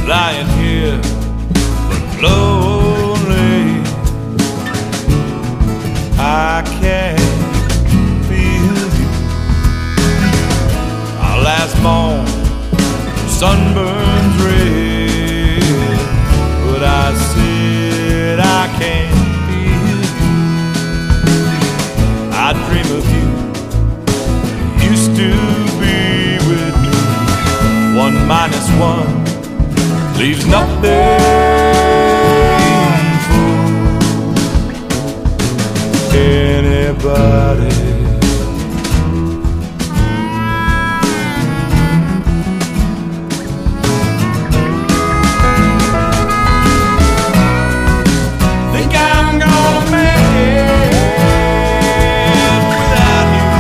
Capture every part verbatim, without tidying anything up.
lying here but lonely. I can't feel you. Our last morn, sunburns red, but I said I can't feel you. I dream of you, used to be with me. One minus one leaves nothing for anybody. Think I'm gonna make it without you.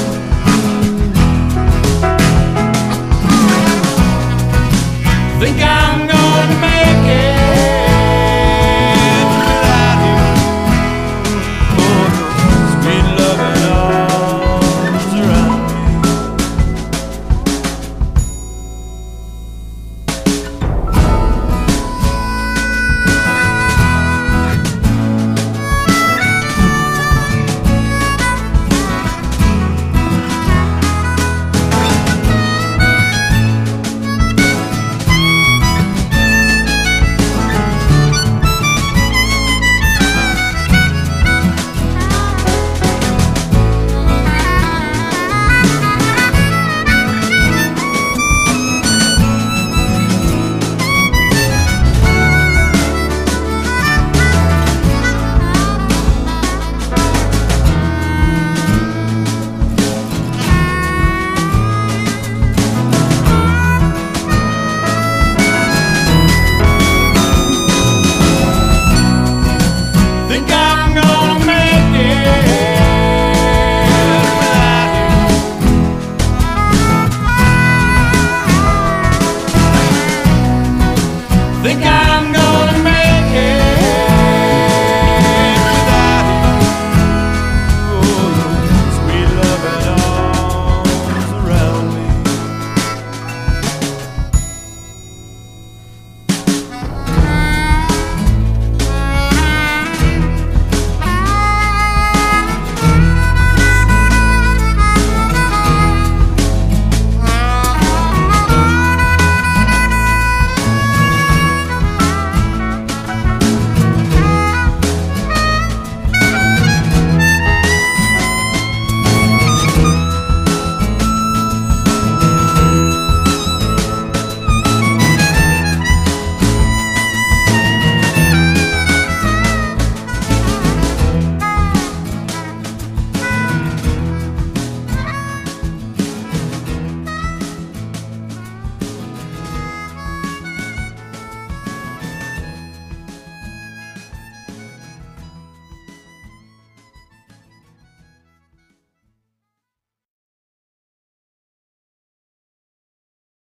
Think I